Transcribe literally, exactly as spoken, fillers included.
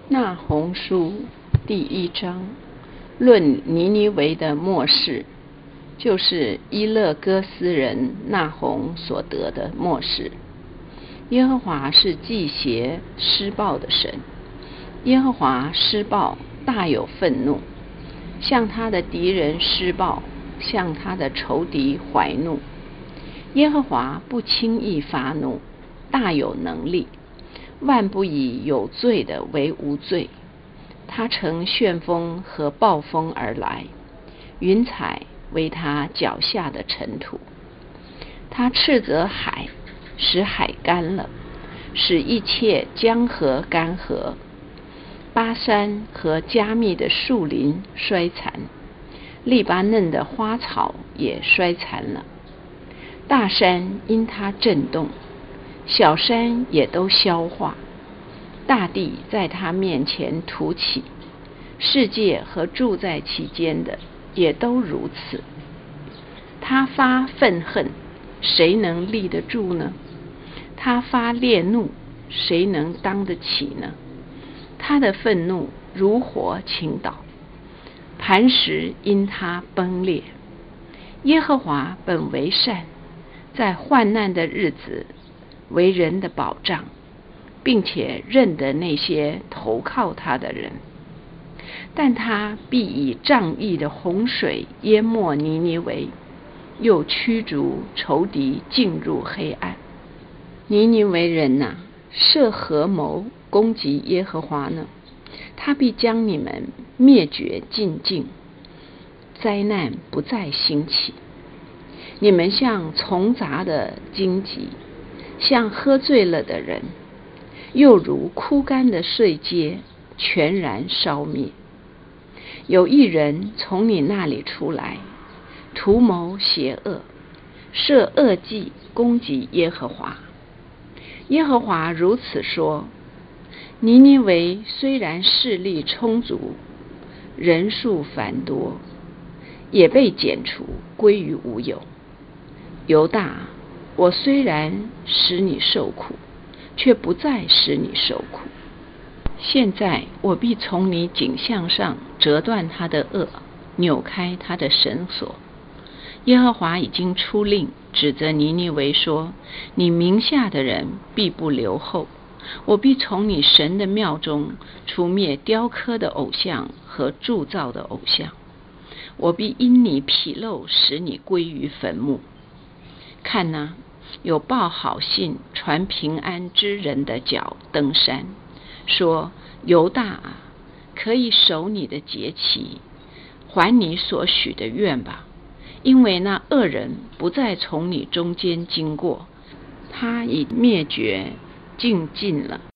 那鸿书第一章论尼尼微的末世，就是伊勒哥斯人那鸿所得的末世。耶和华是忌邪施暴的神，耶和华施暴大有愤怒，向他的敌人施暴，向他的仇敌怀怒。耶和华不轻易发怒，大有能力，万不以有罪的为无罪。他乘旋风和暴风而来，云彩为他脚下的尘土。他斥责海，使海干了，使一切江河干涸。巴山和加密的树林衰残，利巴嫩的花草也衰残了。大山因他震动，小山也都消化。大地在他面前凸起，世界和住在其间的也都如此。他发愤恨，谁能立得住呢？他发烈怒，谁能当得起呢？他的愤怒如火倾倒，磐石因他崩裂。耶和华本为善，在患难的日子为人的保障，并且认得那些投靠他的人。但他必以仗义的洪水淹没尼尼微，又驱逐仇敌进入黑暗。尼尼微人哪、啊，设合谋攻击耶和华呢？他必将你们灭绝尽尽，灾难不再兴起。你们像丛杂的荆棘，像喝醉了的人，又如枯干的碎秸，全然烧灭。有一人从你那里出来，图谋邪恶，设恶计攻击耶和华。耶和华如此说：尼尼微虽然势力充足，人数繁多，也被剪除，归于无有。犹大，我虽然使你受苦，却不再使你受苦。现在我必从你颈项上折断他的轭，扭开他的绳索。耶和华已经出令，指责尼尼微说：你名下的人必不留后。我必从你神的庙中除灭雕刻的偶像和铸造的偶像。我必因你纰漏使你归于坟墓。看哪，有报好信传平安之人的脚登山，说：犹大啊，可以守你的节期，还你所许的愿吧，因为那恶人不再从你中间经过，他已灭绝尽尽了。